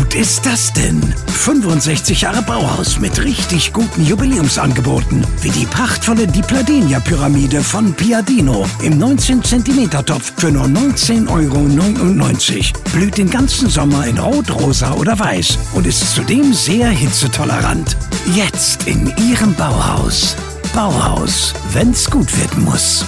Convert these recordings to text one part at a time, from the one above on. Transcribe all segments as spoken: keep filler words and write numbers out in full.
gut ist das denn? fünfundsechzig Jahre Bauhaus mit richtig guten Jubiläumsangeboten. Wie die prachtvolle Di Pladenia-Pyramide von Piadino im neunzehn Zentimeter Topf für nur neunzehn Euro neunundneunzig. Blüht den ganzen Sommer in Rot, Rosa oder Weiß und ist zudem sehr hitzetolerant. Jetzt in Ihrem Bauhaus. Bauhaus, wenn's gut werden muss.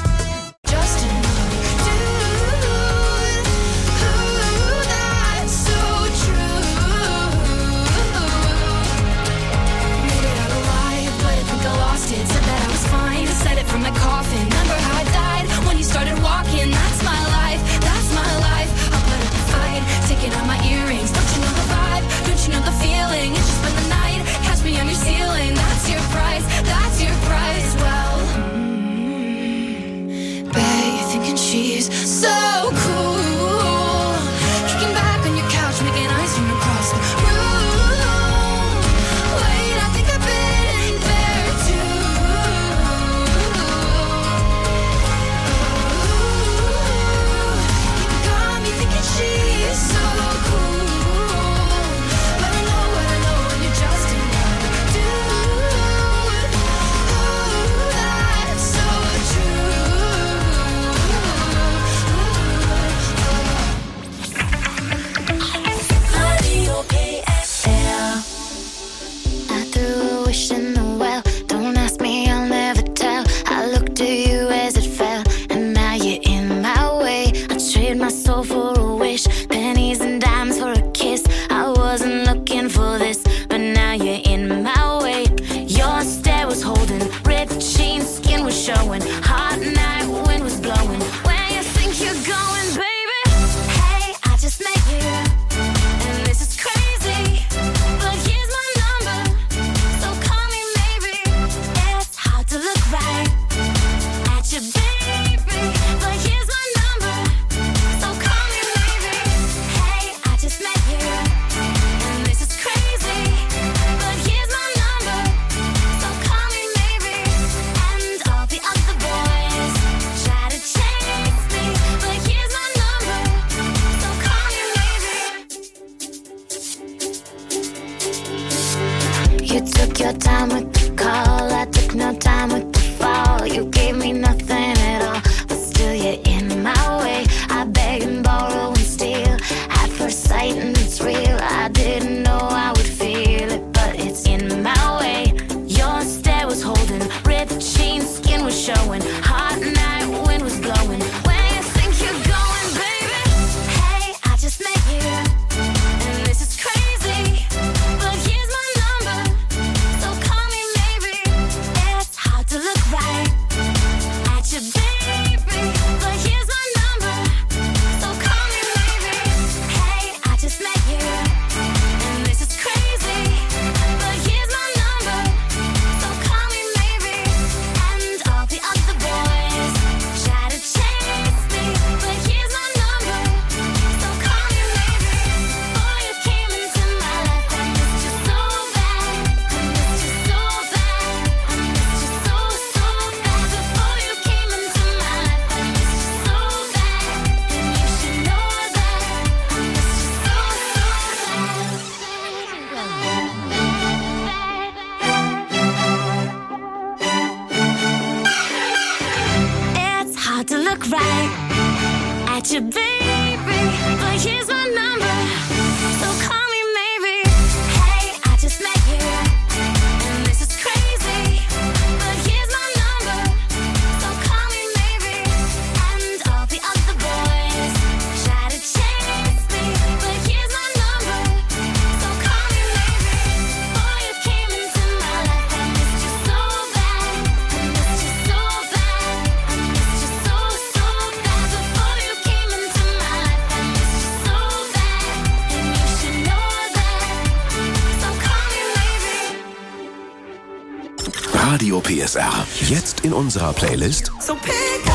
Radio P S R. Jetzt in unserer Playlist. So pick up.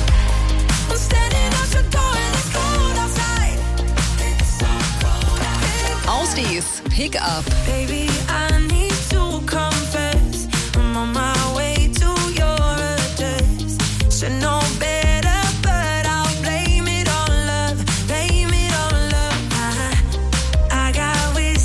I'm standing at your door and it's cold outside. Aussies, Pick Up. Baby, I need to confess. I'm on my way to your address. Should know better, but I'll blame it on love. Blame it on love. I, I got whiskey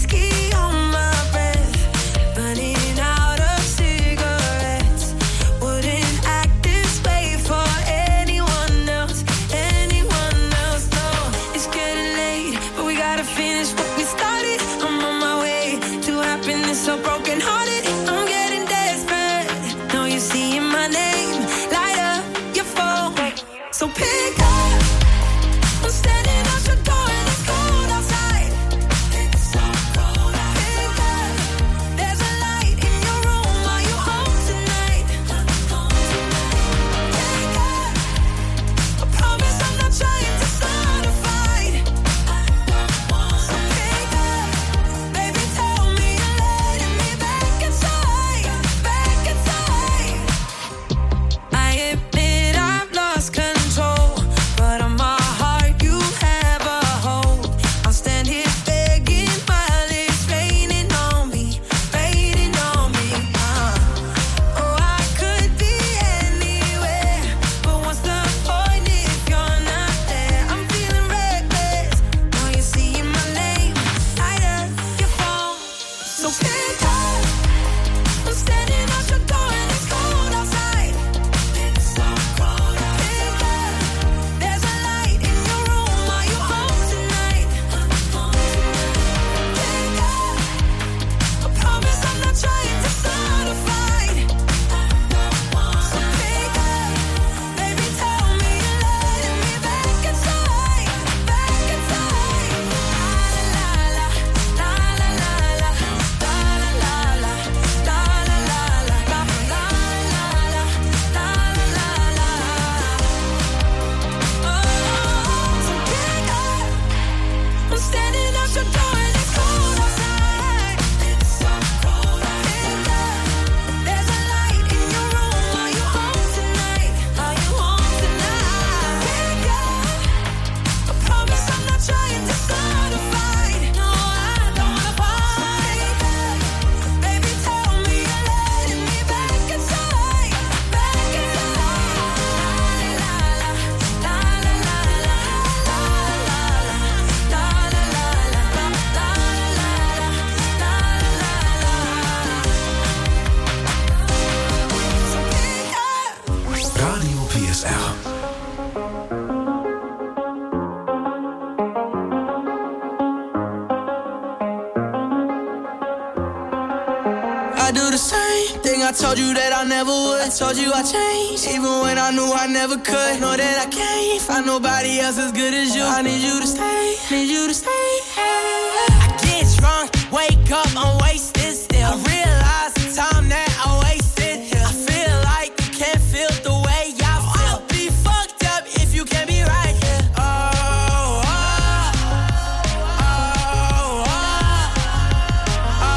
I do the same thing I told you that I never would. I told you I changed, even when I knew I never could. Know that I can't find nobody else as good as you. I need you to stay, need you to stay. I get drunk, wake up, I'm wasted still. I realize the time that I wasted here. I feel like you can't feel the way I feel. I'll be fucked up if you can't be right here. Oh, oh, oh, oh, oh,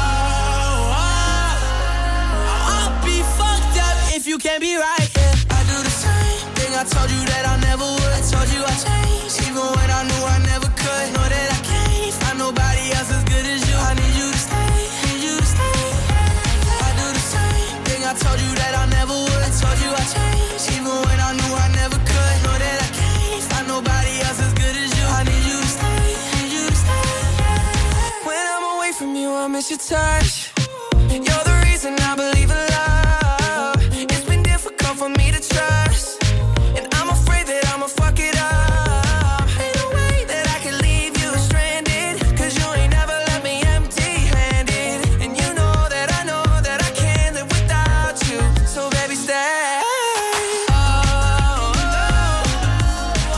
oh. I'll be fucked up if you can't be right here. I do the same thing I told you that I never would. I told you I changed, even when I knew I never could. Know that I can't find nobody else as good as you. I need you to stay, need you to stay. I do the same thing I told you that I never would. I told you I changed, even when I knew I never could. Know that I can't find nobody else as good as you. I need you to stay, need you to stay. When I'm away from you, I miss your touch. You're the reason I believe in love. It's been difficult for me to trust, and I'm afraid that I'ma fuck it up. Ain't no way that I can leave you stranded, cause you ain't never left me empty-handed. And you know that I know that I can't live without you. So baby, stay. Oh, oh, oh,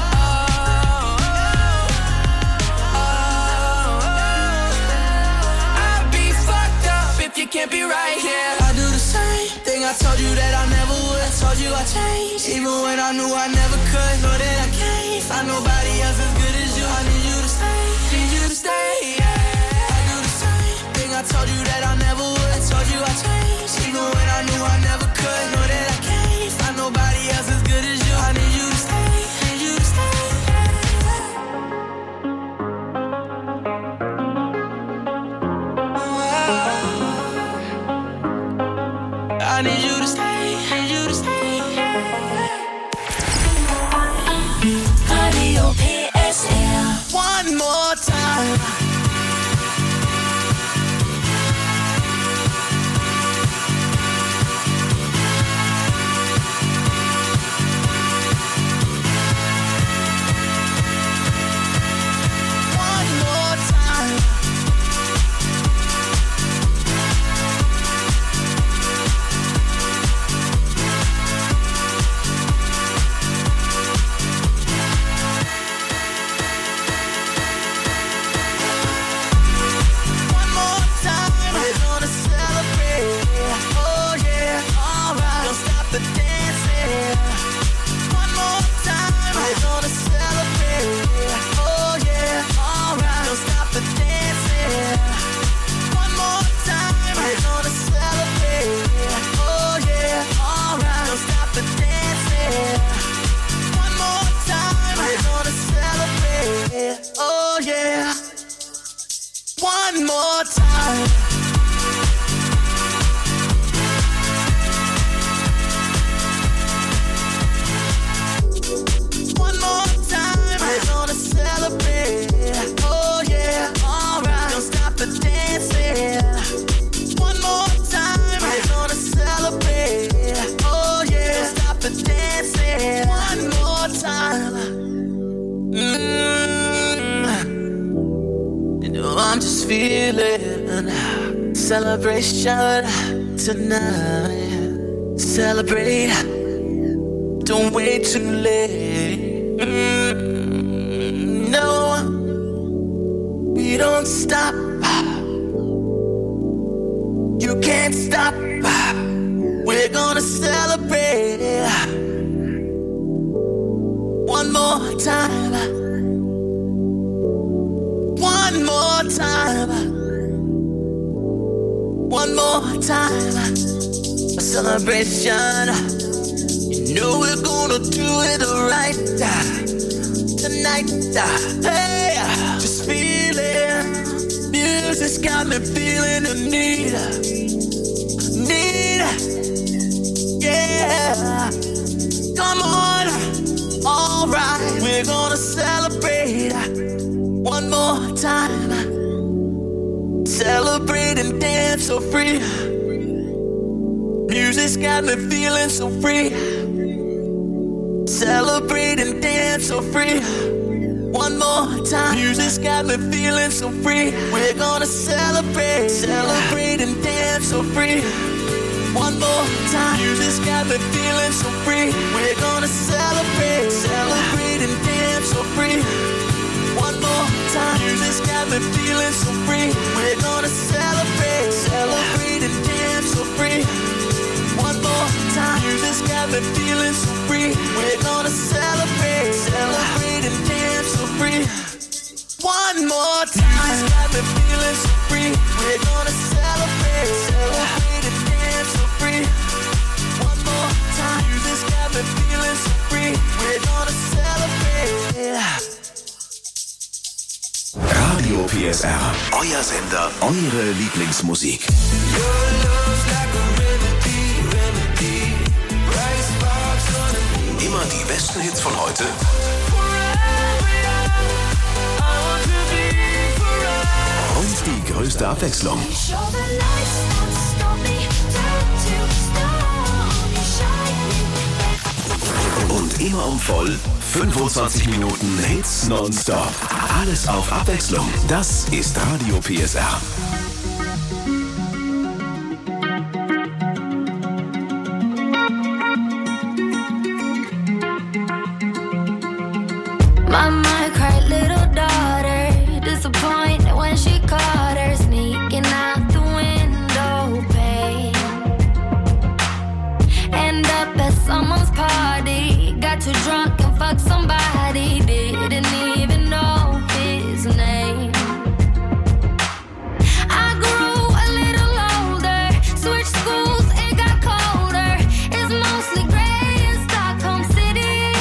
oh, oh. I'd be fucked up if you can't be right here. I do the same thing I told you that I never would. I told you I changed, even when I knew I never could. Know that I can't find nobody else as good as you. I need you to stay, need you to stay. Yeah. I do the same thing I told you that I never would. I told you I changed, even when I knew I never could. Know that I can't find nobody else as good as you. I need you to stay, need you to stay. I need you to stay, need you to stay. Radio P S L. One more time. One more time. One more time, we're gonna celebrate. Oh yeah, alright, don't stop the dancing. One more time, we're gonna celebrate. Oh yeah, alright, don't stop the dancing. One more time, we're gonna celebrate. Oh yeah, alright, don't stop the dancing. One more time, we're gonna celebrate. Oh yeah. One more time. One more time, we're gonna celebrate. Oh yeah, alright, don't stop the dancing. One more time, we're gonna celebrate. Oh yeah, don't stop the dancing. One more time. Mm. You know I'm just feeling celebration tonight. Celebrate, don't wait too late. Mm, no, we don't stop. You can't stop. We're gonna celebrate. One more time. One more time. One more time. A celebration. You know we're gonna do it right tonight. Hey, just feeling. Music's got me feeling the need. Need. Yeah. Come on. Alright, we're gonna celebrate one more time. Celebrate and dance so free. Music's got me feeling so free. Celebrate and dance so free. One more time. Music's got me feeling so free. We're gonna celebrate, celebrate and dance so free. One more time, you just got me feeling so free. We're gonna celebrate, celebrate and dance so free. One more time, you just got me feeling so free. We're gonna celebrate, celebrate and dance so free. One more time, you just got me feeling so free. We're gonna celebrate, celebrate and dance so free. One more time, you just got me feeling so free. We're gonna celebrate, celebrate and dance so free. One more time, you just got me feeling so free. We're gonna celebrate, yeah. Radio P S R, euer Sender, eure Lieblingsmusik. Immer die besten Hits von heute und die größte Abwechslung. Und immer um voll fünfundzwanzig Minuten Hits nonstop. Alles auf Abwechslung. Das ist Radio P S R. Mama cried, little daughter, disappointed when she caught her sneaking out the window pane. End up at someone's party, got too drunk and fucked somebody, didn't even know his name. I grew a little older, switched schools, it got colder. It's mostly gray in Stockholm City.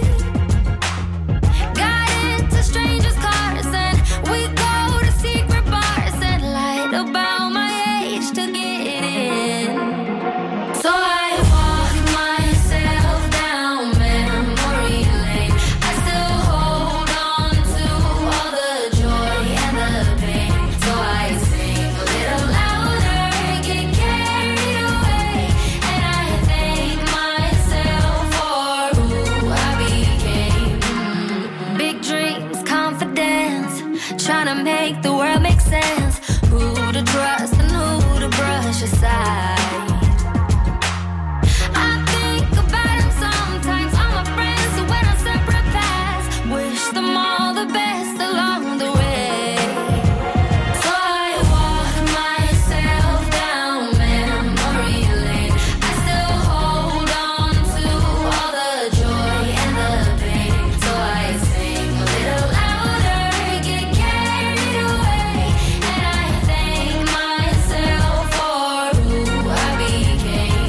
Got into strangers' cars and we go to secret bars and lied about my age to get in. So I walk myself down memory lane. I still hold on to all the joy and the pain. So I sing a little louder, get carried away, and I thank myself for who I became. Big dreams, confidence, trying to make the world make sense. Who to trust and who to brush aside. I think about them sometimes, all my friends who went on separate paths. Wish them all the best along the way. So I walk myself down memory lane. I still hold on to all the joy and the pain. So I sing a little louder, get carried away, and I thank myself for who I became.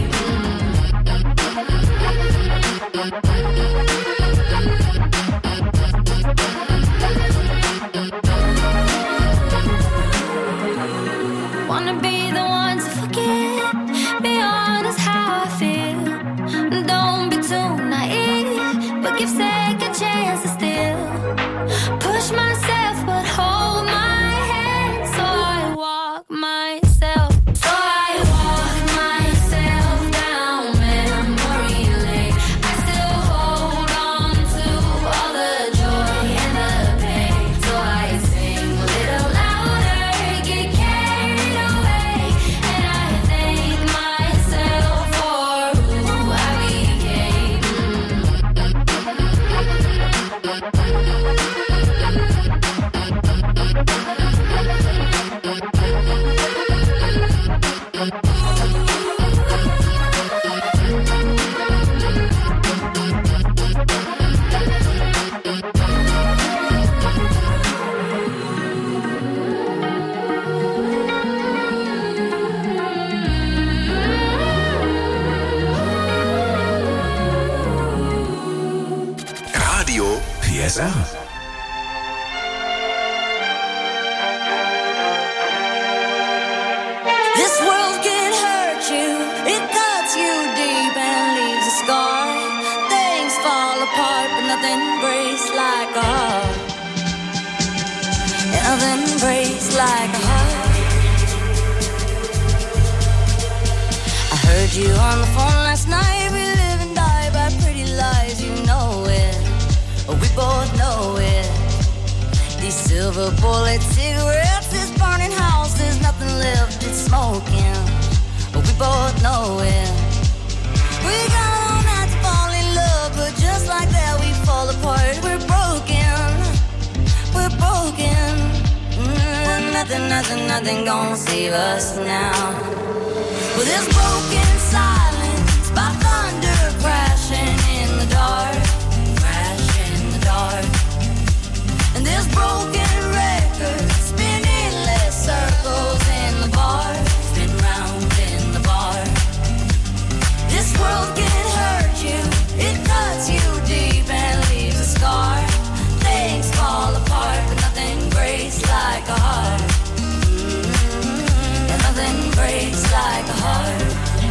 Wanna be the one to forget, be honest how I feel. Don't be too naive, but give second chances still. Push myself, but hold my hand. So I walk myself. So I walk myself down memory lane. I still hold on to all the joy and the pain. So I sing a little louder, get carried away, and I thank myself for who I became. Radio P S R. This world can hurt you, it cuts you deep and leaves a scar. Things fall apart, but nothing breaks like a heart. And nothing breaks like a heart. I heard you on the phone last night. We live and die by pretty lies, you know it. We both know it. These silver bullet cigarettes, this burning house, there's nothing left, it's smoking. knowing. We got all night to fall in love, but just like that we fall apart. We're broken, we're broken. Mm, nothing, nothing, nothing gonna save us now. Well, this broken silence by thunder crashing in the dark, crashing in the dark. And this broken record spinning less circles in the bar, spin round in the bar. This world can hurt you, it cuts you deep and leaves a scar. Things fall apart, but nothing breaks like a heart. Mm-hmm. And nothing breaks like a heart.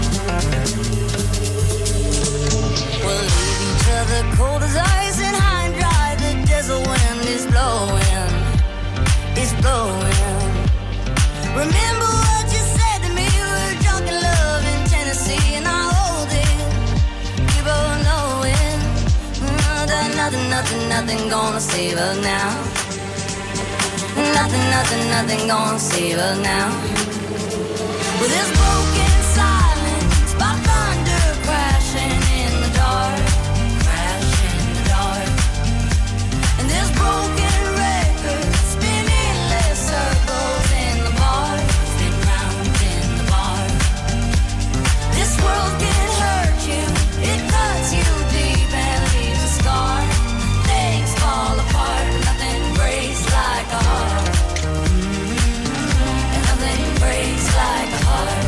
We'll leave each other cold as ice and high and dry. The desert wind is blowing, it's blowing. Remember what you said to me, we were drunk in love in Tennessee, and I hold it, we both know it. Mm, that nothing, nothing, nothing gonna save us now. Nothing, nothing, nothing gonna save us now. With this broken silence by thunder crashing in the dark, crashing in the dark. And this broken record spinning less circles in the bar, spin round in the bar. This world can hurt you, it cuts you deep and leaves a scar. Things fall apart, but nothing breaks like a heart. Mm-hmm. And nothing breaks like a heart.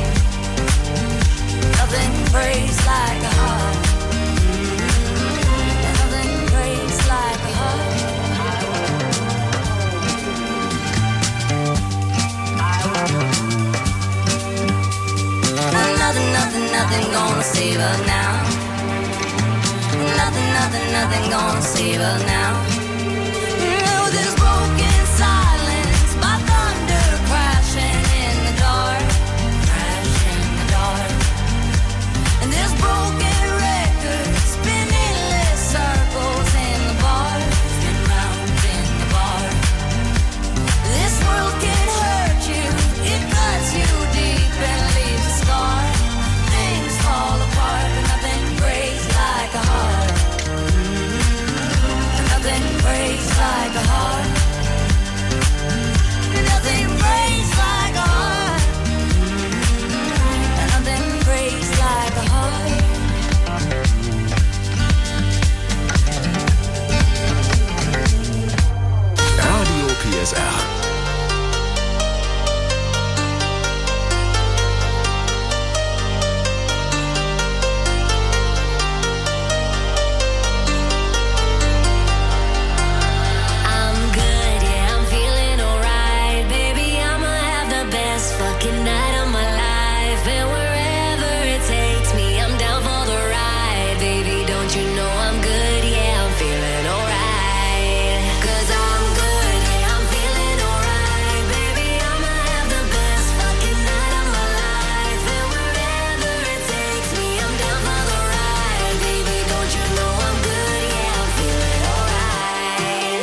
Nothing breaks like a heart. Mm-hmm. And nothing breaks like a heart. Nothing, nothing, nothing gonna save us now. Nothing, nothing, nothing gonna save us now. No, this broken silence by thunder crashing in the dark, crashing in the dark. And this broken record spinning less circles in the bar, spin round in the bar. This world can hurt you, it cuts you deep and leaves a scar. Things fall apart, but nothing breaks like a heart. Mm-hmm. And nothing breaks like a heart. Nothing breaks like a heart. Mm-hmm. And nothing breaks like a heart. Radio P S R. I'm good, yeah, I'm feeling alright. Baby, I'ma have the best fucking night of my life. And wherever it takes me, I'm down for the ride. Baby, don't you know I'm good, yeah, I'm feeling alright. Cause I'm good, yeah, I'm feeling alright. Baby, I'ma have the best fucking night of my life. And wherever it takes me, I'm down for the ride. Baby, don't you know I'm good, yeah, I'm feeling alright.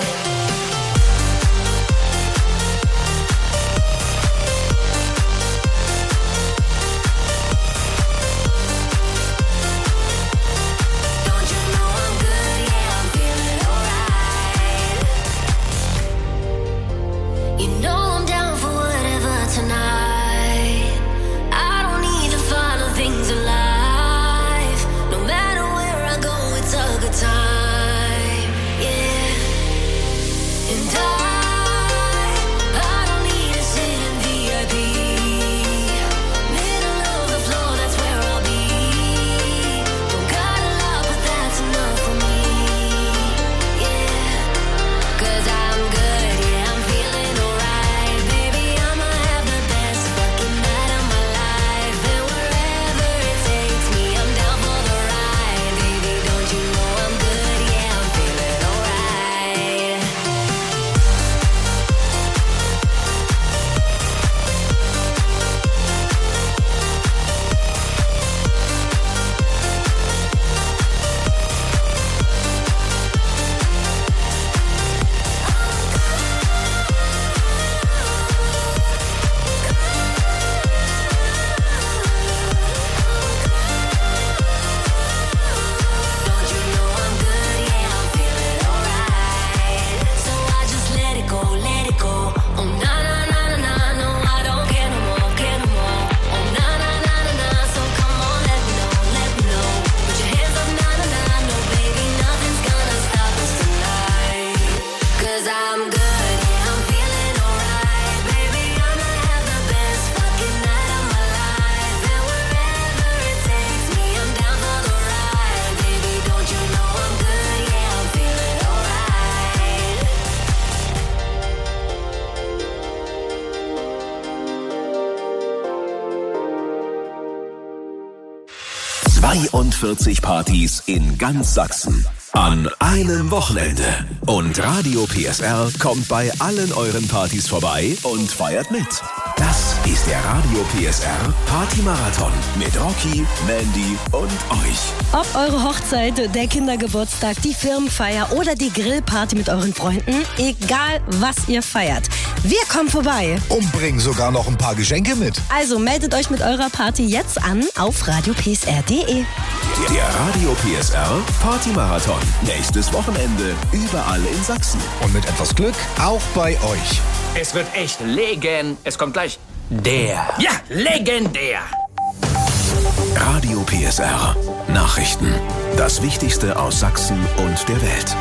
zweiundvierzig Partys in ganz Sachsen. An einem Wochenende. Und Radio P S R kommt bei allen euren Partys vorbei und feiert mit. Das ist der Radio P S R Party-Marathon mit Rocky, Mandy und euch. Ob eure Hochzeit, der Kindergeburtstag, die Firmenfeier oder die Grillparty mit euren Freunden, egal was ihr feiert, wir kommen vorbei. Und bringen sogar noch ein paar Geschenke mit. Also meldet euch mit eurer Party jetzt an auf radio p s r punkt d e. Der Radio P S R Party-Marathon. Nächstes Wochenende überall in Sachsen. Und mit etwas Glück auch bei euch. Es wird echt legend. Es kommt gleich der. Ja, legendär. Radio P S R. Nachrichten. Das Wichtigste aus Sachsen und der Welt.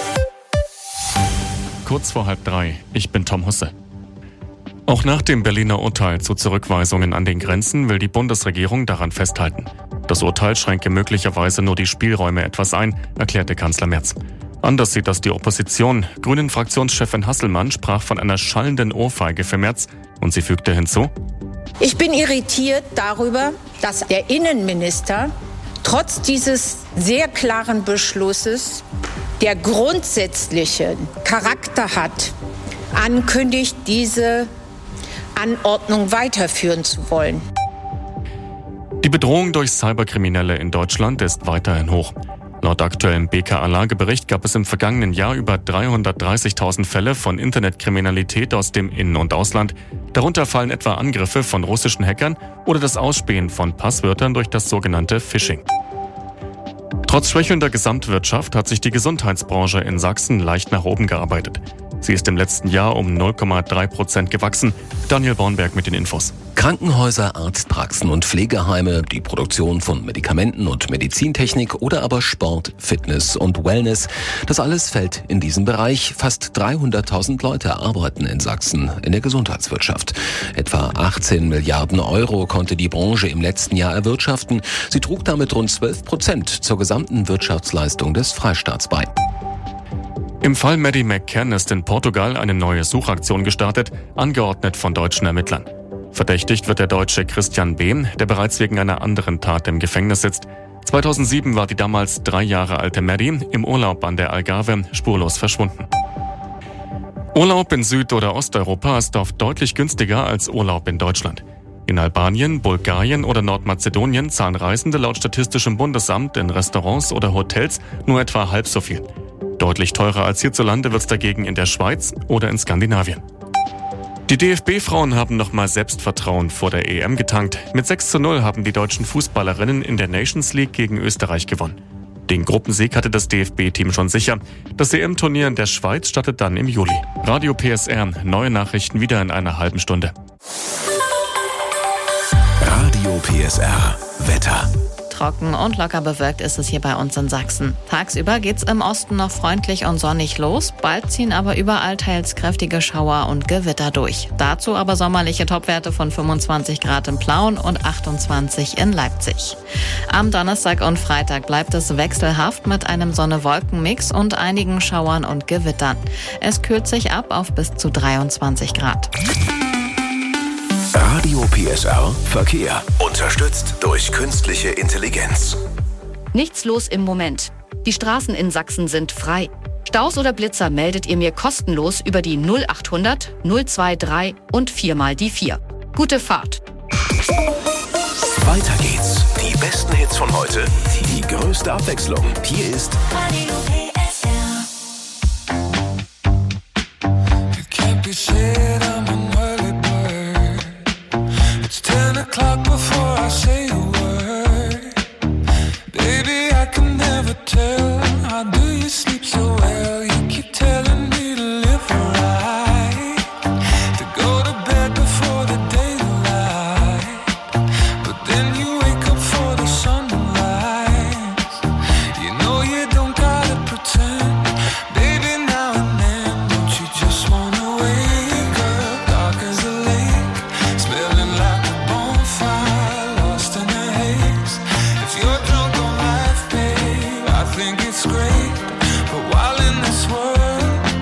Kurz vor halb drei. Ich bin Tom Husse. Auch nach dem Berliner Urteil zu Zurückweisungen an den Grenzen will die Bundesregierung daran festhalten. Das Urteil schränke möglicherweise nur die Spielräume etwas ein, erklärte Kanzler Merz. Anders sieht das die Opposition. Grünen-Fraktionschefin Hasselmann sprach von einer schallenden Ohrfeige für Merz und sie fügte hinzu: Ich bin irritiert darüber, dass der Innenminister trotz dieses sehr klaren Beschlusses, der grundsätzlichen Charakter hat, ankündigt, diese Anordnung weiterführen zu wollen. Die Bedrohung durch Cyberkriminelle in Deutschland ist weiterhin hoch. Laut aktuellem B K A-Lagebericht gab es im vergangenen Jahr über dreihundertdreißigtausend Fälle von Internetkriminalität aus dem In- und Ausland. Darunter fallen etwa Angriffe von russischen Hackern oder das Ausspähen von Passwörtern durch das sogenannte Phishing. Trotz schwächelnder Gesamtwirtschaft hat sich die Gesundheitsbranche in Sachsen leicht nach oben gearbeitet. Sie ist im letzten Jahr um null Komma drei Prozent gewachsen. Daniel Bornberg mit den Infos. Krankenhäuser, Arztpraxen und Pflegeheime, die Produktion von Medikamenten und Medizintechnik oder aber Sport, Fitness und Wellness. Das alles fällt in diesen Bereich. Fast dreihunderttausend Leute arbeiten in Sachsen in der Gesundheitswirtschaft. Etwa achtzehn Milliarden Euro konnte die Branche im letzten Jahr erwirtschaften. Sie trug damit rund zwölf Prozent zur gesamten Wirtschaftsleistung des Freistaats bei. Im Fall Maddie McCann ist in Portugal eine neue Suchaktion gestartet, angeordnet von deutschen Ermittlern. Verdächtigt wird der Deutsche Christian B., der bereits wegen einer anderen Tat im Gefängnis sitzt. zweitausendsieben war die damals drei Jahre alte Maddie im Urlaub an der Algarve spurlos verschwunden. Urlaub in Süd- oder Osteuropa ist oft deutlich günstiger als Urlaub in Deutschland. In Albanien, Bulgarien oder Nordmazedonien zahlen Reisende laut Statistischem Bundesamt in Restaurants oder Hotels nur etwa halb so viel. Deutlich teurer als hierzulande wird's dagegen in der Schweiz oder in Skandinavien. Die D F B-Frauen haben nochmal Selbstvertrauen vor der E M getankt. Mit sechs zu null haben die deutschen Fußballerinnen in der Nations League gegen Österreich gewonnen. Den Gruppensieg hatte das D F B-Team schon sicher. Das E M-Turnier in der Schweiz startet dann im Juli. Radio P S R, neue Nachrichten wieder in einer halben Stunde. Radio P S R, Wetter. Trocken und locker bewölkt ist es hier bei uns in Sachsen. Tagsüber geht's im Osten noch freundlich und sonnig los. Bald ziehen aber überall teils kräftige Schauer und Gewitter durch. Dazu aber sommerliche Topwerte von fünfundzwanzig Grad in Plauen und achtundzwanzig in Leipzig. Am Donnerstag und Freitag bleibt es wechselhaft mit einem Sonne-Wolken-Mix und einigen Schauern und Gewittern. Es kühlt sich ab auf bis zu dreiundzwanzig Grad. Radio P S R Verkehr. Unterstützt durch künstliche Intelligenz. Nichts los im Moment. Die Straßen in Sachsen sind frei. Staus oder Blitzer meldet ihr mir kostenlos über die null achthundert null drei und vier mal die vier. Gute Fahrt. Weiter geht's. Die besten Hits von heute, die größte Abwechslung. Hier ist Radio P S R. Ten o'clock before I say a word. Baby, I can never tell. How do you sleep so well? You keep telling me to live right, to go to bed before the daylight. But then you wake up for the sunrise. You know you don't gotta pretend. Baby, now and then, don't you just wanna wake up dark as a lake, smelling like great, but while in this world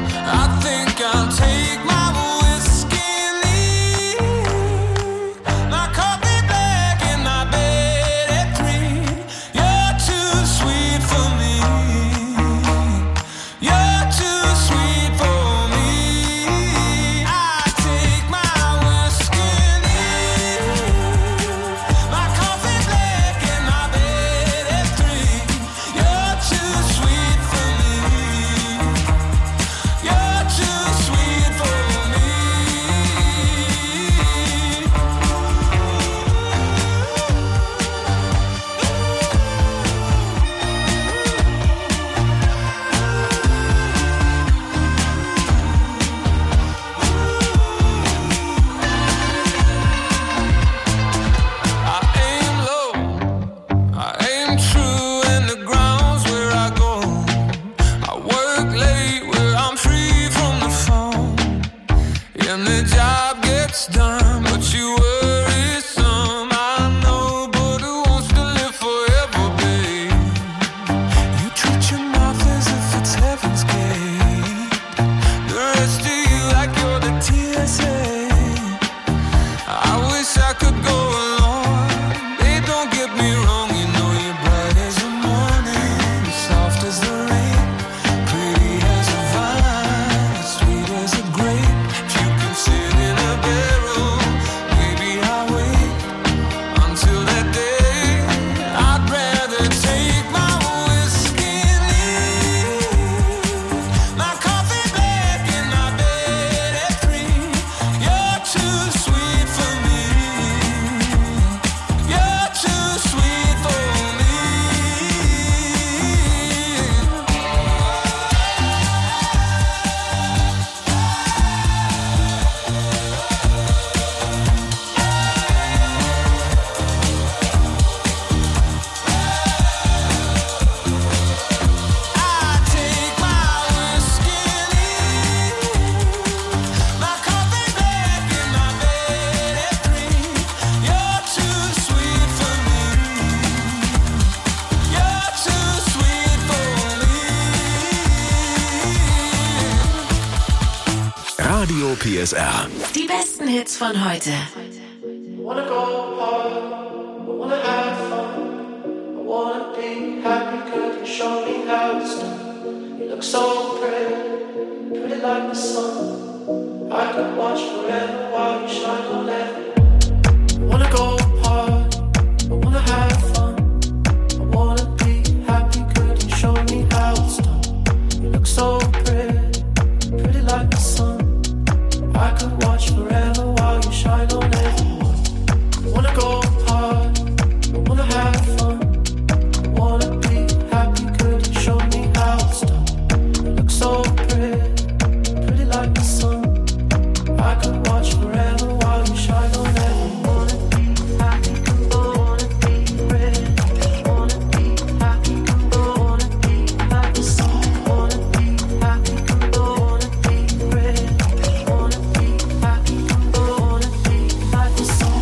P S R. Die besten Hits von heute. Wanna go hard, I wanna have fun, I wanna be happy, could you show me how it's done? You look so pretty, pretty like the sun. I could watch forever while you shine on everyone. Wanna go hard, I wanna have fun, I wanna be happy, could you show me how it's done? You look so pretty, pretty like the sun. I could watch forever while you shine on everyone. Wanna go hard, I wanna have fun, I wanna be happy, could you show me how it's done? You look so pretty, pretty like the sun. I could watch forever while you shine on everyone. Wanna be happy, wanna be pretty, wanna be happy, wanna be like the sun. Wanna be happy, wanna be pretty, wanna be happy, wanna be like the sun.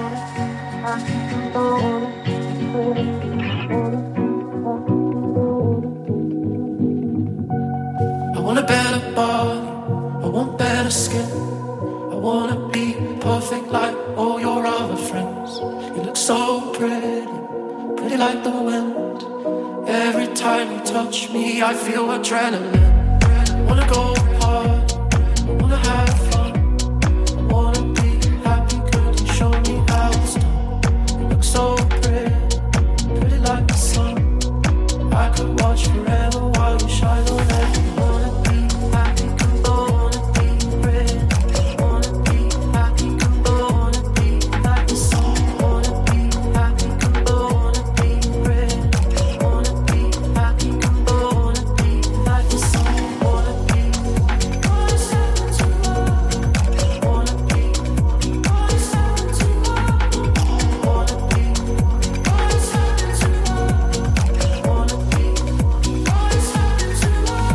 I want a better body, I want better skin, I wanna be perfect like all your other friends. You look so pretty, pretty like the wind. Every time you touch me I feel adrenaline. I wanna go hard, I wanna have fun, I wanna be happy, could you show me how it's done? You look so pretty, pretty like the sun. I could watch forever while you shine on everyone. Wanna be happy, wanna be pretty, wanna be happy, wanna be like the sun. Wanna be happy, wanna be pretty, wanna be happy, wanna be like the sun. Wanna be, wanna seven to love, wanna be, wanna seven to love, wanna be, wanna seven to love, wanna be, wanna seven to love.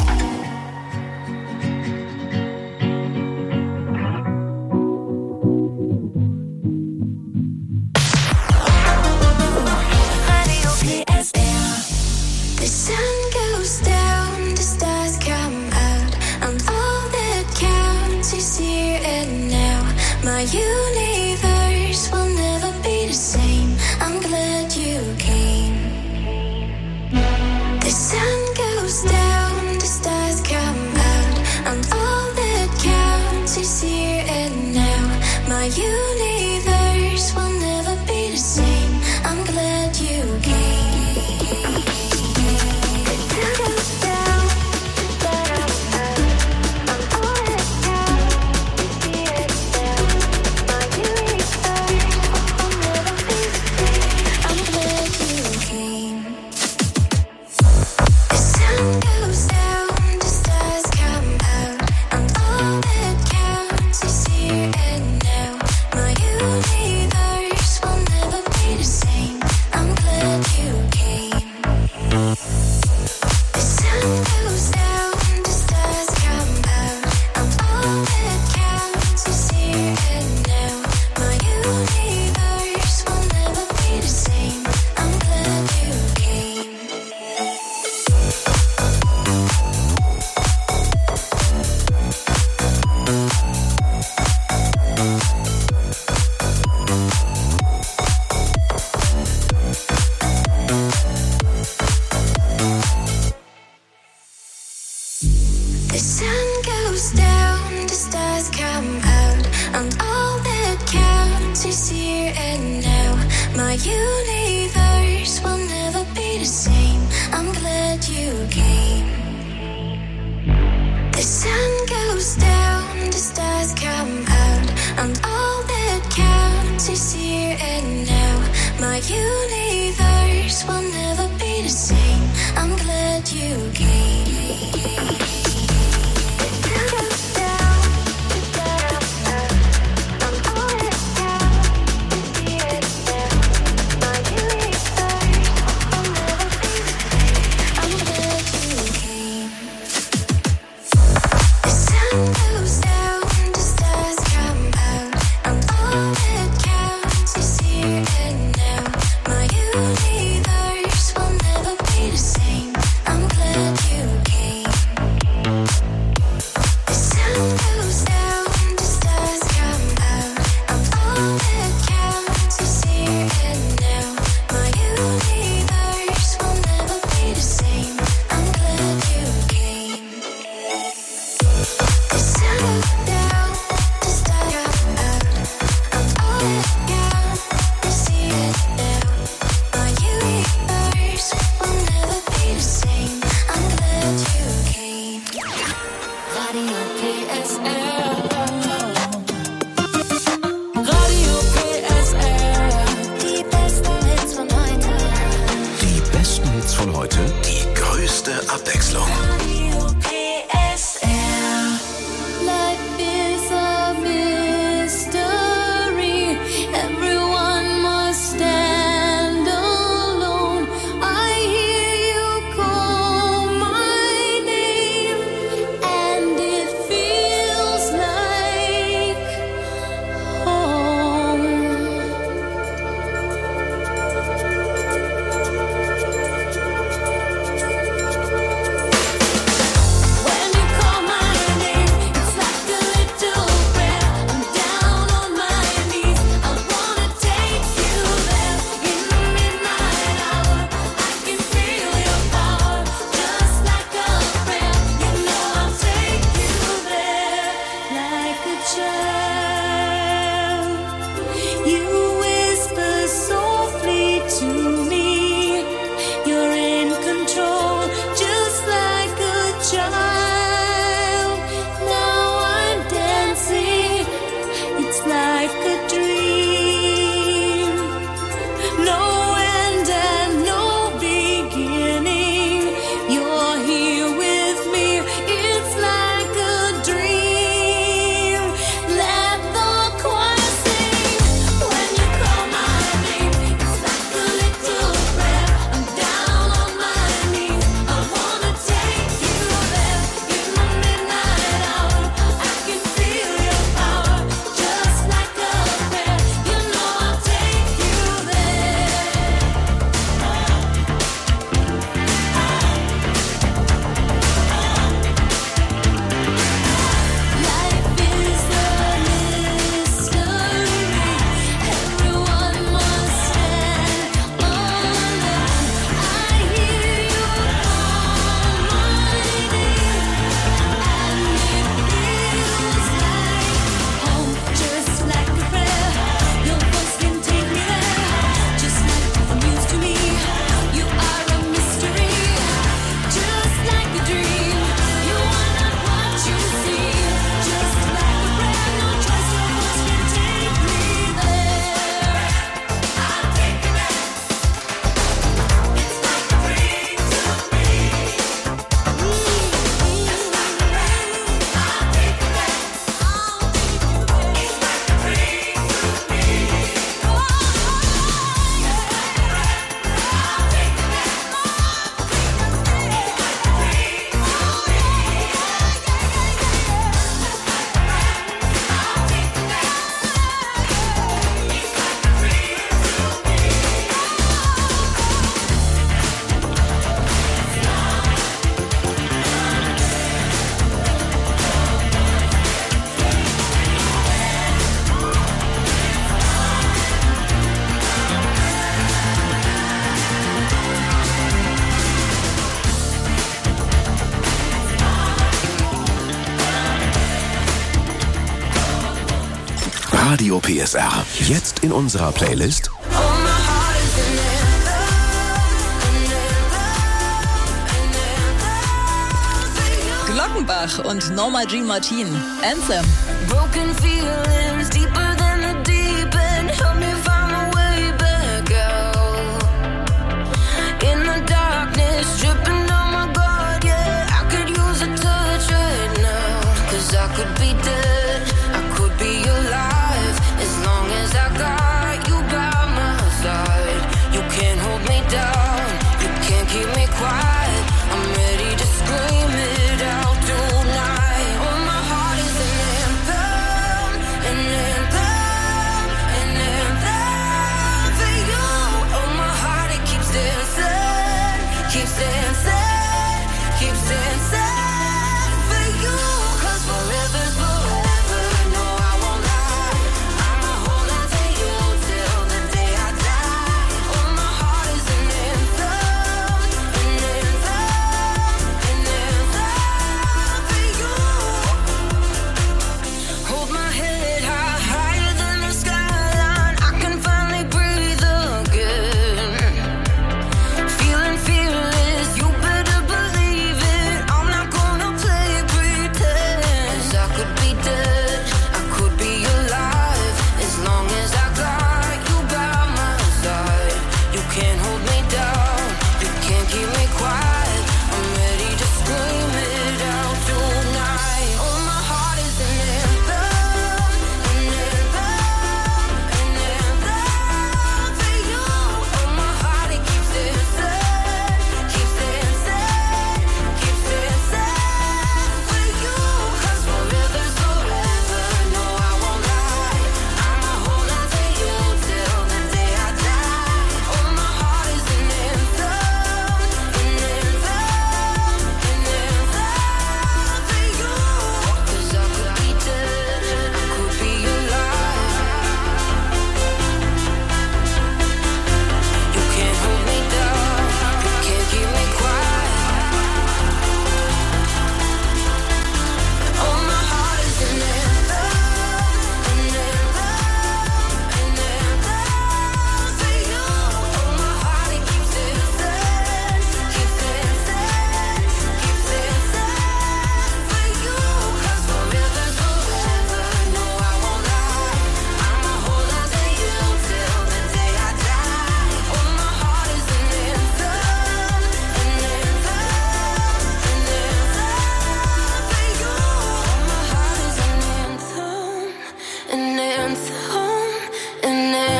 Radio P S R. The sun goes down, the stars come out, and all that counts is here and now. My universe will never be the same. I'm glad you came. The sun goes down, the stars come out, and all that counts is here and now. My universe will never be the same. I'm glad you came. The sun goes down, the stars come out, and all that counts is here and now. My universe will never be the same. I'm glad you came. The sun goes down, the stars come out, and all that counts is here and now. My universe will never be the same. I'm glad you came. The sun goes down, the stars come out, and all that counts is here and now. My universe will never be the same. I'm glad you came. The sun goes down, the stars come out, and all that counts is here and now. My universe will never be the same. I'm glad you came. The sun goes down, the stars come out, and all that counts is here and now. My universe will never be the same. I'm glad you came. My Abwechslung. Radio P S R. Jetzt in unserer Playlist Glockenbach und Norma Jean Martin. Anthem. Broken feelings deeper than the deep end. Help me find my way back out. In the darkness, stripping down my guard, yeah. I could use a touch right now. Cause I could be dead, I could be alive. As long as I got you by my side. You can't hold me down, you can't keep me quiet. I'm ready to scream it out tonight. Oh, my heart is an anthem, an anthem.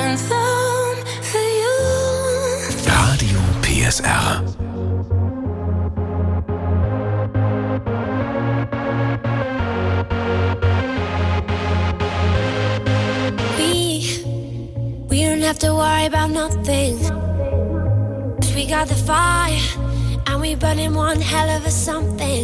anthem for you. Radio P S R. We, we don't have to worry about nothing. 'Cause we got the fire, and we burning one hell of a something.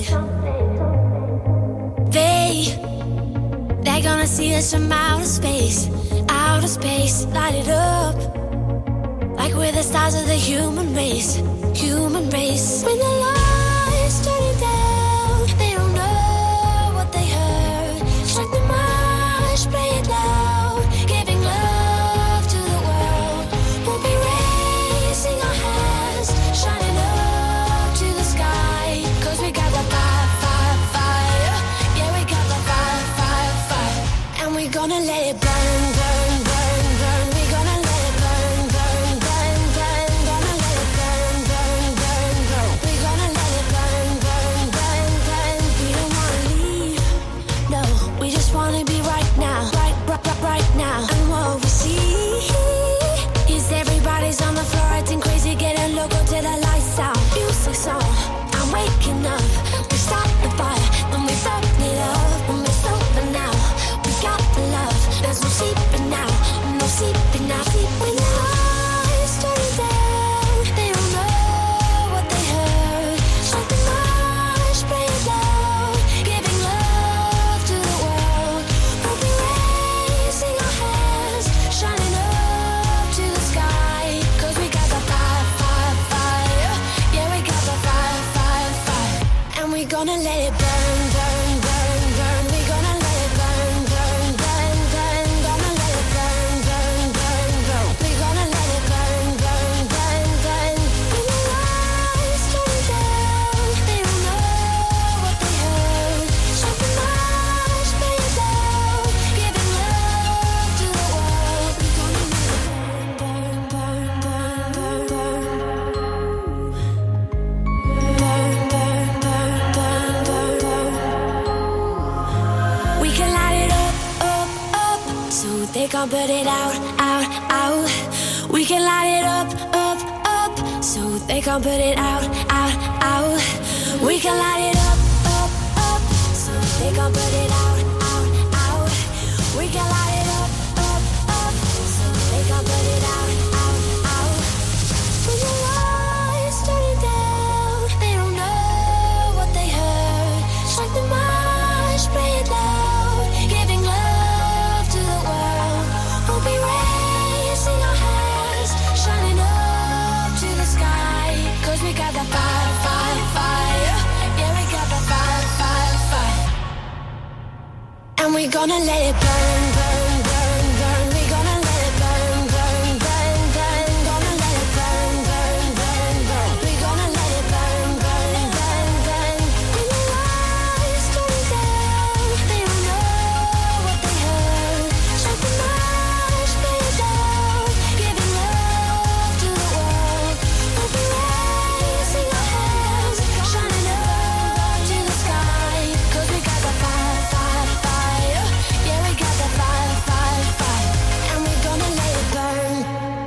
They, they're gonna see us from outer space, outer space, light it up. Like we're the stars of the human race, human race. When the lights turning down, they don't know what they heard. Strike the march, play it loud, giving love to the world. We'll be raising our hands, shining up to the sky. 'Cause we got the fire, fire, fire. Yeah, we got the fire, fire, fire. And we're gonna let it burn, burn, burn, burn. We're gonna let it burn, burn, burn, burn. Gonna let it burn, burn, burn, burn. We're gonna let it burn, burn, burn, burn. We don't wanna leave, no. We just wanna be right now, right, right, right, right now. And what we see is everybody's on the floor acting crazy, getting loco till the lights out. Music's on, I'm waking up. We stop the fire, then we burn it up. When we're sober now, we got the love. There's no sleeping now, no sleeping now. When the lights turn down, they don't know what they heard. Strike the march, play it loud, giving love to the world. We'll be raising our hands, shining up to the sky. 'Cause we got the fire, fire, fire. Yeah, we got the fire, fire, fire. And we're gonna let it burn, burn, burn, burn. We're gonna let it burn, burn, burn, burn. Gonna let it burn, burn, burn, burn. We're gonna let it burn, burn, burn, burn. When the lights turn down, they don't know what they heard. Strike the march, play it loud, giving love to the world. We're gonna let it burn, burn, burn, burn, burn, burn. Burn, burn, burn, burn, burn, burn. We can light it up, up, up, so they can't put it out, out, out. We can light it up, up, up, so they can't put it out, out, out. We can light it up, up, up, so they can't put it out, out, out. We can light it up, up, up, so they can't put it out, out, out. When the lights turn down, they don't know what they heard. Strike the march, play it loud, giving love to the world. We'll be raising our hands, shining up to the sky. 'Cause we got the fire, fire, fire. Yeah, we got the fire, fire, fire. And we're gonna let it burn, burn, burn, burn. We're gonna let it burn, burn, burn, burn. Gonna let it burn, burn, burn, burn. We're gonna let it burn, burn, burn, burn. When the lights turn down, they don't know what they heard. Strike the march, play it loud, giving love to the world. We'll be raising our hands, shining up to the sky. 'Cause we got the fire, fire, fire. Yeah, we got the fire, fire, fire. And we're gonna let it burn.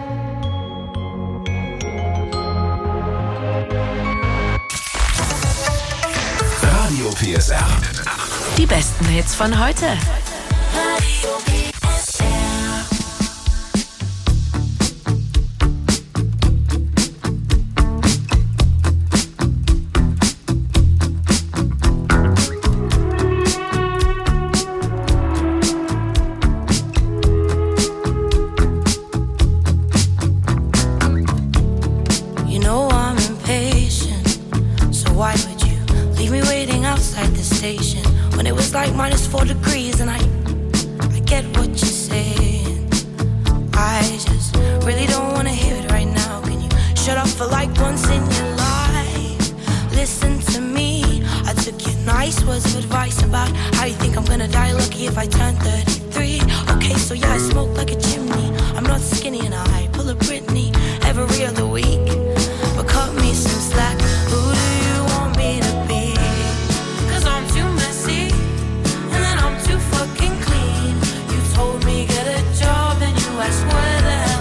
Radio P S R. Die besten Hits von heute. Radio P S R. You know I'm impatient, so why would you leave me waiting outside the station when it was like minus four degrees? And I, I get what you're saying. I just really don't wanna hear it right now. Can you shut up for like once in your life? Listen to me. I took your nice words of advice about how you think I'm gonna die lucky if I turn thirty-three. Okay, so yeah, I smoke like a chimney. I'm not skinny and I pull a Britney every other week. But cut me some slack. Who do you want me to be? 'Cause I'm too messy and then I'm too fucking clean. You told me get a job and you asked where the hell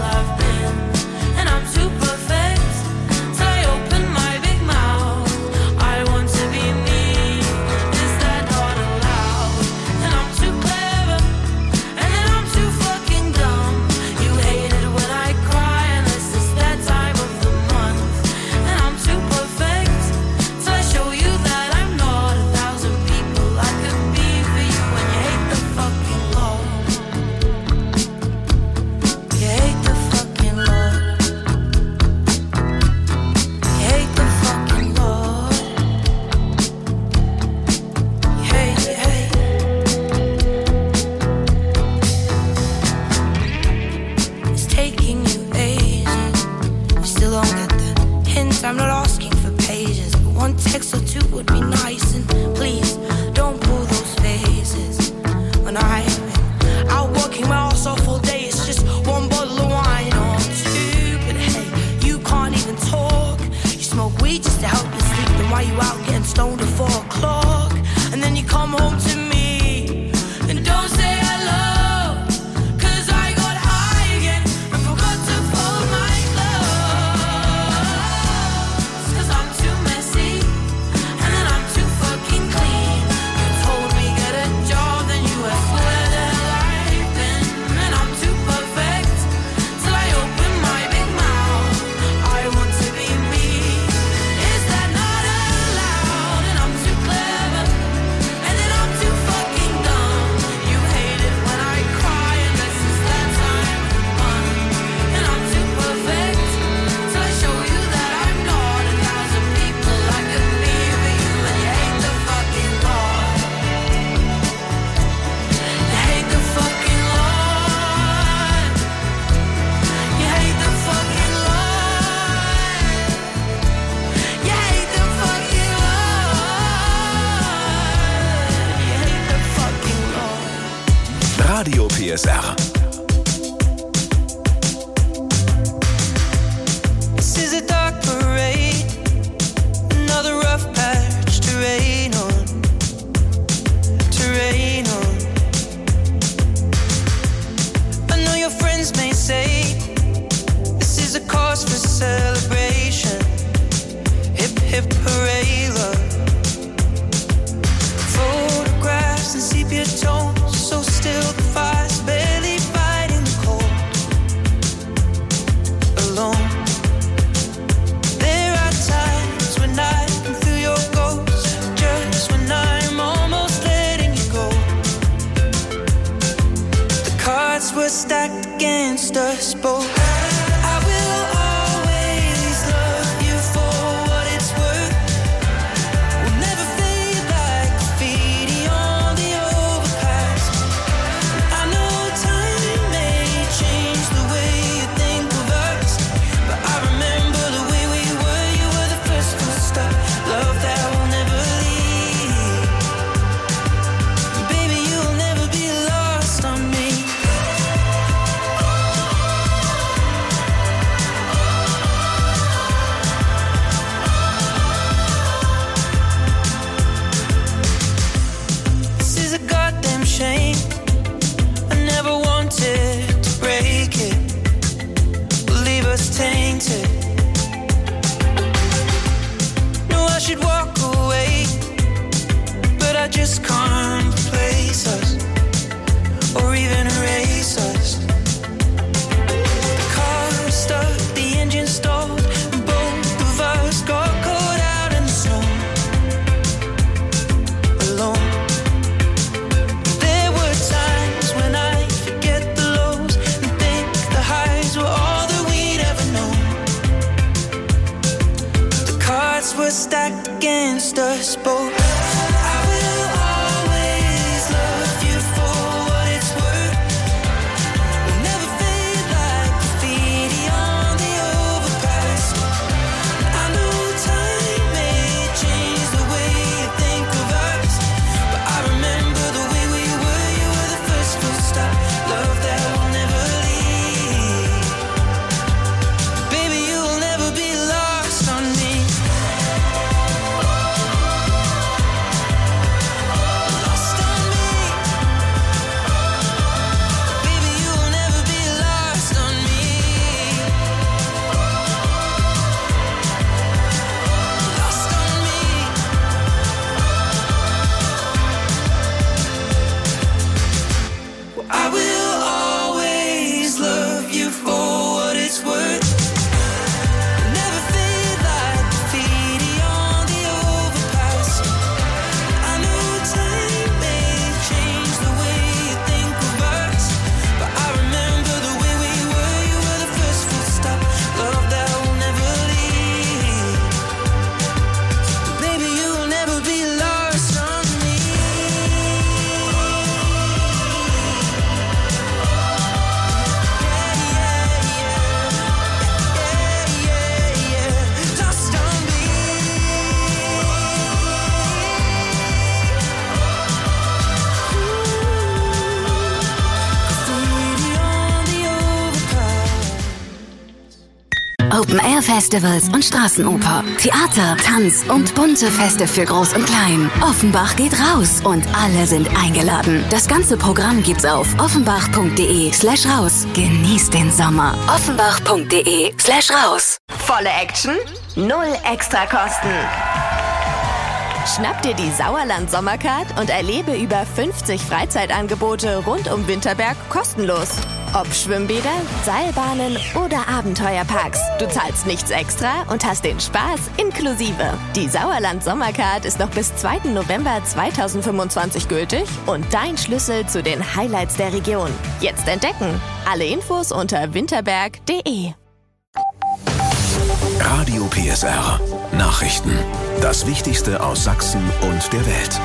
making you ages. You still don't get the hint. I'm not asking for pages, but one text or two would be nice. And please don't pull those faces when I've been out working my ass off all day. It's just one bottle of wine or two, but hey, you can't even talk. You smoke weed just to help you sleep. Then why you out getting stoned at four o'clock? And then you come home to me and don't say hello, 'cause I got high again and forgot to fold my clothes. 'Cause I'm too messy and then I'm too fucking clean. You told me get a job, then you asked where the hell I've been. And I'm too perfect till I open my big mouth. I want to be me. Is that not allowed? And I'm too clever and then I'm too fucking dumb. You hate it when I cry and this is that time fun. And I'm too perfect till I show you that I'm not. A thousand people I could be for you, and you hate the fucking Lord. You hate the fucking Lord. You hate the fucking Lord. You hate the fucking Lord. You hate the fucking Lord. Radio P S R. This is a dark parade, another rough patch to rain on, to rain on. I know your friends may say this is a cause for celebration. Hip hip hooray, love. Photographs and sepia tones, so still the fire's barely fighting the cold. Alone. There are times when I can feel your ghost, just when I'm almost letting you go. The cards were stacked against us both. I will always love you for what it's worth. We'll never fade like graffiti on the overpass. I know time may change the way you think of us, but I remember the way we were. You were the first full stop, love that will never leave. Baby, you'll never be lost on me. This is a goddamn shame. I never wanted to break it, leave us tainted. No, I should walk away, but I just can't replace us or even erase us. The car stuck, the engine stalled, and both of us got caught out in the snow. Alone. There were times when I forget the lows and think the highs were all that we'd ever known. The cards were stacked against us both. I will always love you for what it's worth. We'll never fade like graffiti on the overpass. I know time may change the way you think of us, but I remember the way we were. You were the first full stop, love that will never leave. Baby, you will never be lost on me. Open-Air-Festivals und Straßenoper, Theater, Tanz und bunte Feste für Groß und Klein. Offenbach geht raus und alle sind eingeladen. Das ganze Programm gibt's auf offenbach.de slash raus. Genießt den Sommer. Offenbach.de slash raus. Volle Action, null Extrakosten. Schnapp dir die Sauerland Sommercard und erlebe über fünfzig Freizeitangebote rund um Winterberg kostenlos. Ob Schwimmbäder, Seilbahnen oder Abenteuerparks. Du zahlst nichts extra und hast den Spaß inklusive. Die Sauerland Sommercard ist noch bis zweiten November zweitausendfünfundzwanzig gültig und dein Schlüssel zu den Highlights der Region. Jetzt entdecken. Alle Infos unter winterberg punkt de. Radio P S R. Nachrichten. Das Wichtigste aus Sachsen und der Welt.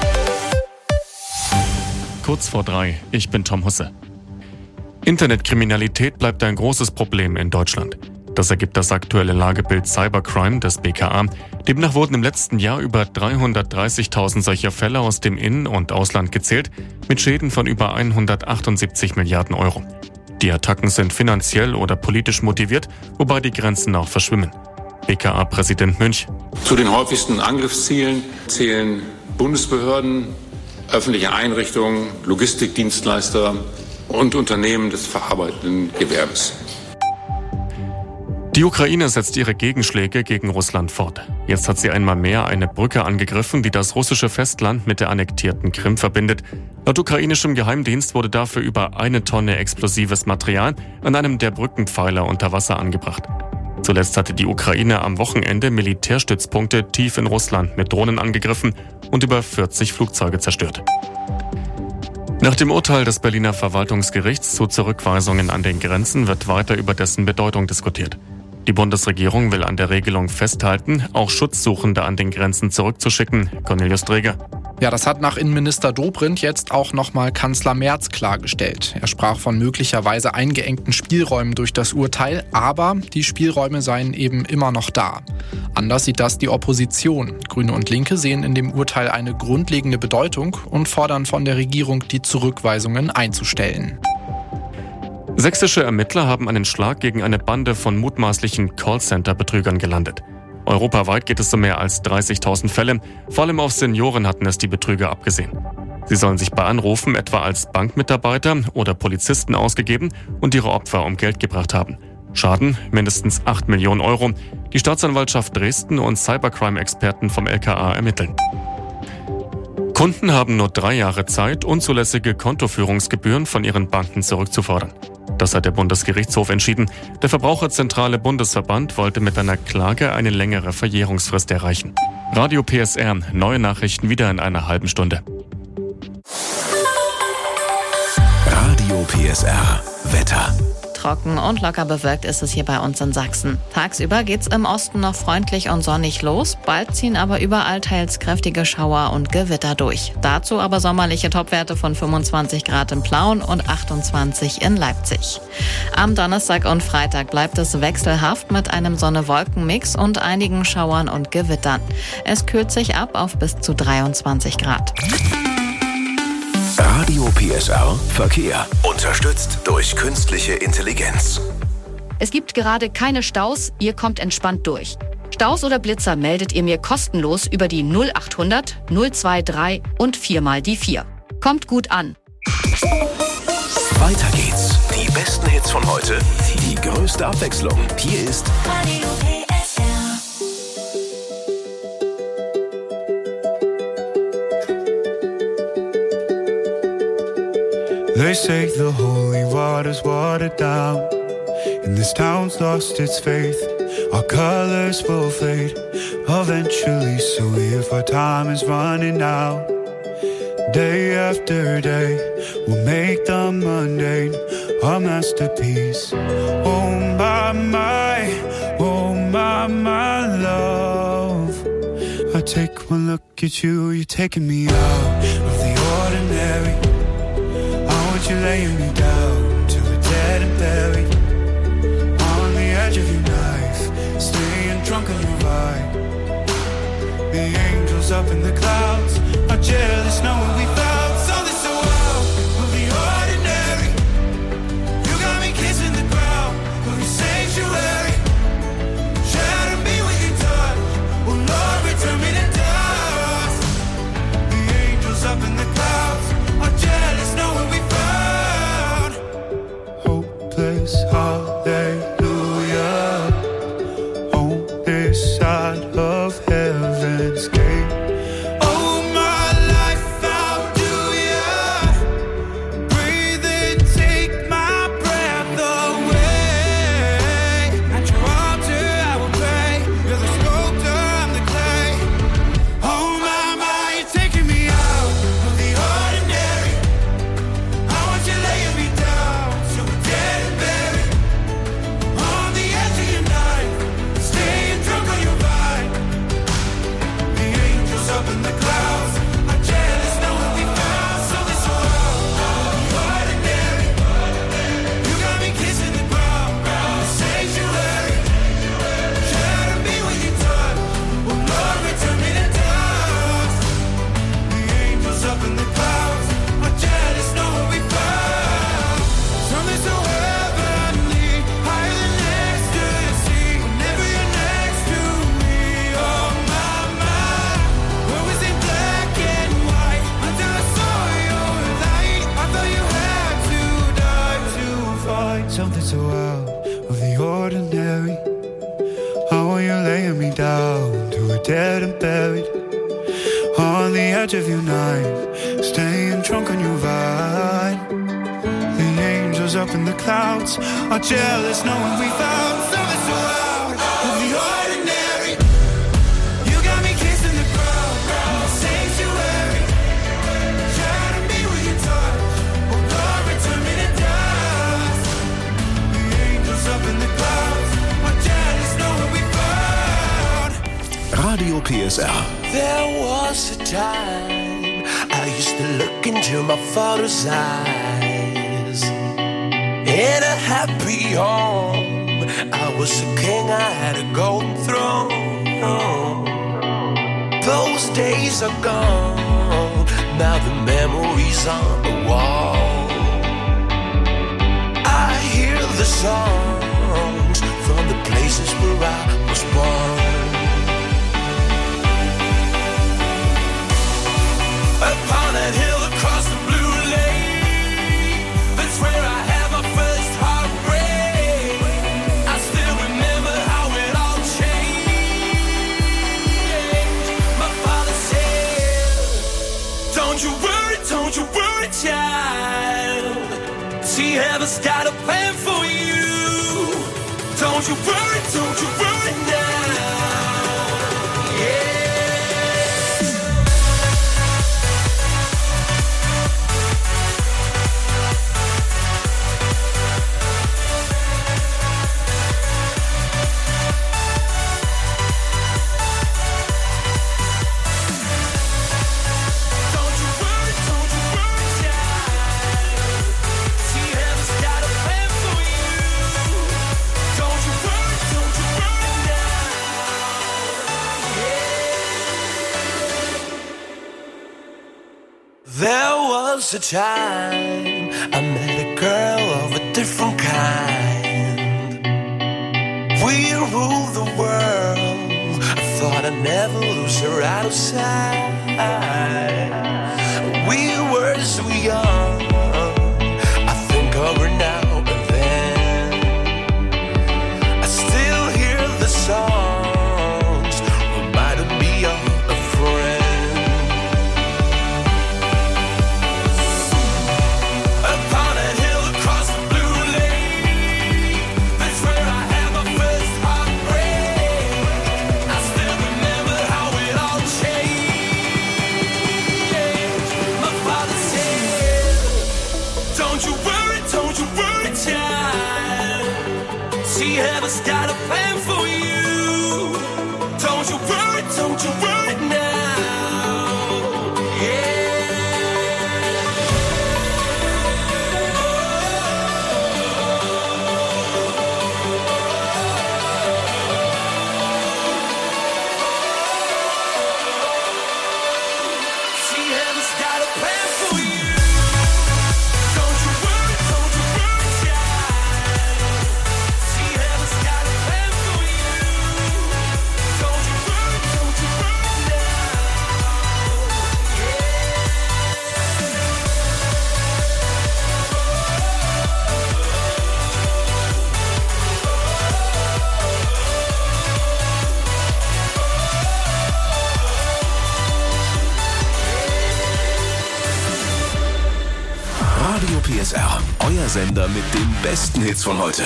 Kurz vor drei. Ich bin Tom Husse. Internetkriminalität bleibt ein großes Problem in Deutschland. Das ergibt das aktuelle Lagebild Cybercrime des B K A. Demnach wurden im letzten Jahr über dreihundertdreißigtausend solcher Fälle aus dem In- und Ausland gezählt, mit Schäden von über hundertachtundsiebzig Milliarden Euro. Die Attacken sind finanziell oder politisch motiviert, wobei die Grenzen auch verschwimmen. B K A-Präsident Münch. Zu den häufigsten Angriffszielen zählen Bundesbehörden, öffentliche Einrichtungen, Logistikdienstleister und Unternehmen des verarbeitenden Gewerbes. Die Ukraine setzt ihre Gegenschläge gegen Russland fort. Jetzt hat sie einmal mehr eine Brücke angegriffen, die das russische Festland mit der annektierten Krim verbindet. Laut ukrainischem Geheimdienst wurde dafür über eine Tonne explosives Material an einem der Brückenpfeiler unter Wasser angebracht. Zuletzt hatte die Ukraine am Wochenende Militärstützpunkte tief in Russland mit Drohnen angegriffen und über vierzig Flugzeuge zerstört. Nach dem Urteil des Berliner Verwaltungsgerichts zu Zurückweisungen an den Grenzen wird weiter über dessen Bedeutung diskutiert. Die Bundesregierung will an der Regelung festhalten, auch Schutzsuchende an den Grenzen zurückzuschicken. Cornelius Dreger. Ja, das hat nach Innenminister Dobrindt jetzt auch nochmal Kanzler Merz klargestellt. Er sprach von möglicherweise eingeengten Spielräumen durch das Urteil, aber die Spielräume seien eben immer noch da. Anders sieht das die Opposition. Grüne und Linke sehen in dem Urteil eine grundlegende Bedeutung und fordern von der Regierung, die Zurückweisungen einzustellen. Sächsische Ermittler haben einen Schlag gegen eine Bande von mutmaßlichen Callcenter-Betrügern gelandet. Europaweit geht es um mehr als dreißigtausend Fälle. Vor allem auf Senioren hatten es die Betrüger abgesehen. Sie sollen sich bei Anrufen etwa als Bankmitarbeiter oder Polizisten ausgegeben und ihre Opfer um Geld gebracht haben. Schaden mindestens acht Millionen Euro. Die Staatsanwaltschaft Dresden und Cybercrime-Experten vom L K A ermitteln. Kunden haben nur drei Jahre Zeit, unzulässige Kontoführungsgebühren von ihren Banken zurückzufordern. Das hat der Bundesgerichtshof entschieden. Der Verbraucherzentrale Bundesverband wollte mit einer Klage eine längere Verjährungsfrist erreichen. Radio P S R, neue Nachrichten wieder in einer halben Stunde. Radio P S R, Wetter. Trocken und locker bewölkt ist es hier bei uns in Sachsen. Tagsüber geht's im Osten noch freundlich und sonnig los. Bald ziehen aber überall teils kräftige Schauer und Gewitter durch. Dazu aber sommerliche Topwerte von fünfundzwanzig Grad in Plauen und achtundzwanzig in Leipzig. Am Donnerstag und Freitag bleibt es wechselhaft mit einem Sonne-Wolken-Mix und einigen Schauern und Gewittern. Es kühlt sich ab auf bis zu dreiundzwanzig Grad. Radio P S R Verkehr. Unterstützt durch künstliche Intelligenz. Es gibt gerade keine Staus, ihr kommt entspannt durch. Staus oder Blitzer meldet ihr mir kostenlos über die null achthundert null drei und vier mal die vier. Kommt gut an. Weiter geht's. Die besten Hits von heute, die größte Abwechslung. Hier ist Radio P S R. They say the holy water's watered down, and this town's lost its faith. Our colors will fade eventually, so if our time is running out, day after day, we'll make the mundane our masterpiece. Oh my, my, oh my, my love. I take one look at you, you're taking me out of the ordinary. You're laying me down to the dead and buried on the edge of your knife, staying drunk on your vibe. The angels up in the clouds are jealous knowing we found something so out of the ordinary. You got me kissing the ground of your sanctuary. dead and buried. On the edge of your night, staying drunk on your vine. The angels up in the clouds are jealous knowing we found something so out of the ordinary. You got me kissing the ground, the sanctuary. Shadow me with your touch, oh Lord, return me to dust. The angels up in the clouds are jealous knowing we found. Radio P S R. There was a time I used to look into my father's eyes. In a happy home, I was a king, I had a golden throne. Those days are gone, now the memories on the wall. I hear the songs from the places where I was born. Upon that hill across the blue lake, that's where I had my first heartbreak. I still remember how it all changed. My father said, don't you worry, don't you worry, child. See, heaven's got a plan for you. Don't you worry, don't you worry now. Yeah. There was a time I met a girl of a different kind. We ruled the world. I thought I'd never lose her out of sight. We were so young. I think of her now and then. I still hear the songs reminding me of a friend. Heaven's got a plan for you. Don't you worry, don't you worry now. Yeah. See, heaven's got a plan for you. Don't you worry, don't you worry, child. See, heaven's got a plan for you. Don't you worry, don't you worry now. Radio P S R, euer Sender mit den besten Hits von heute.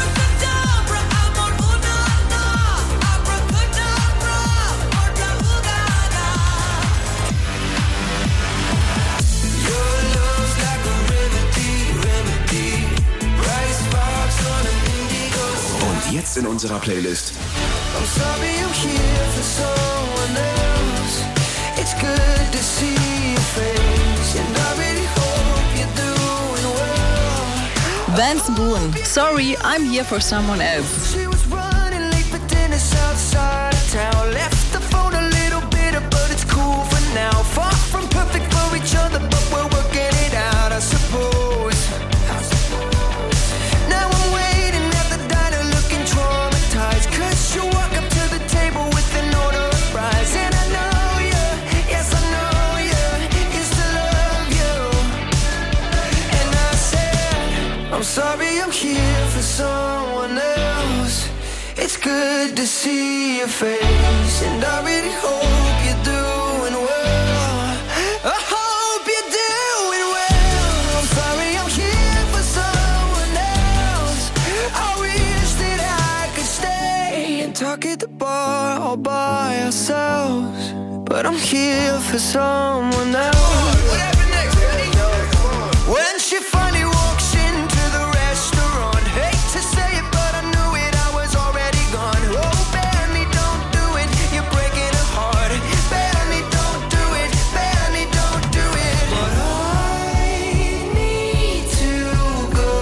Und jetzt in unserer Playlist I'm sorry I'm here for someone else. It's good to see your face, and I really hope you're doing well. Vance Boone, sorry, I'm here for someone else. She was running late for dinner outside of town. Left the phone a little bitter, but it's cool for now. Far from perfect for each other, but we're working it out, I suppose. Now I'm waiting at the diner looking traumatized, 'cause she walk up to the table with an order of fries. And I know you, yes I know you, used to love you. And I said, I'm sorry I'm here for someone else. It's good to see your face, and I really hope you're doing well. I hope you're doing well. I'm sorry I'm here for someone else. I wish that I could stay and talk at the bar all by ourselves, but I'm here for someone else. What happened next, buddy? When she finally walks into the restaurant, hate to say it, but I knew it, I was already gone. Oh, Benny, don't do it, you're breaking her heart. Benny, don't do it, Benny, don't do it. But I need to go.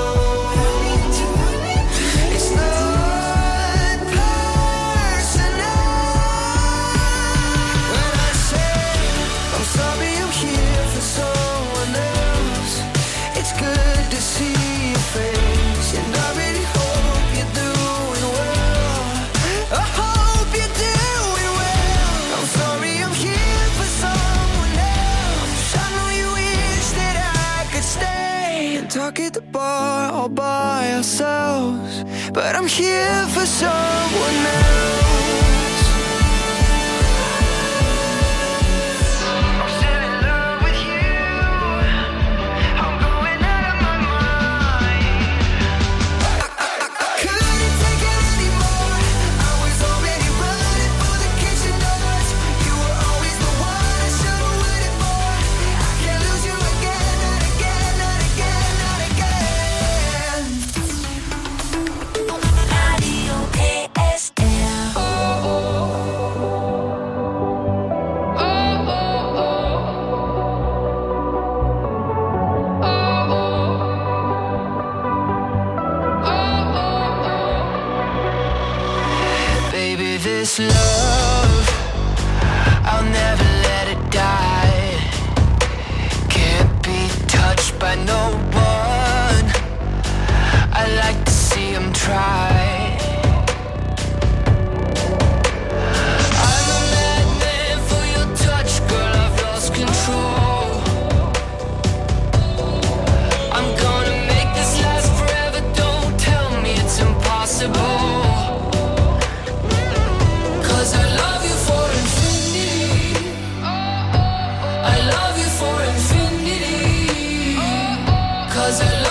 It's not personal. When I say I'm sorry I'm here for someone else, it's good to see your face, and I really hope you're doing well. I hope you're doing well. I'm sorry I'm here for someone else. I know you wish that I could stay and talk at the bar all by ourselves, but I'm here for someone else. I'm still in love with you. I'm going out of my mind. I couldn't take it anymore. I was already running for the kitchen doors. You were always the one I should have waited for. I can't lose you again, not again, not again, not again. Radio P S L. Oh, baby, this love, I'll never let it die. Can't be touched by no one. I like to see him try. I'm a madman for your touch, girl, I've lost control. I'm gonna make this last forever, don't tell me it's impossible. Cause I love you for infinity. I love you for infinity. Cause I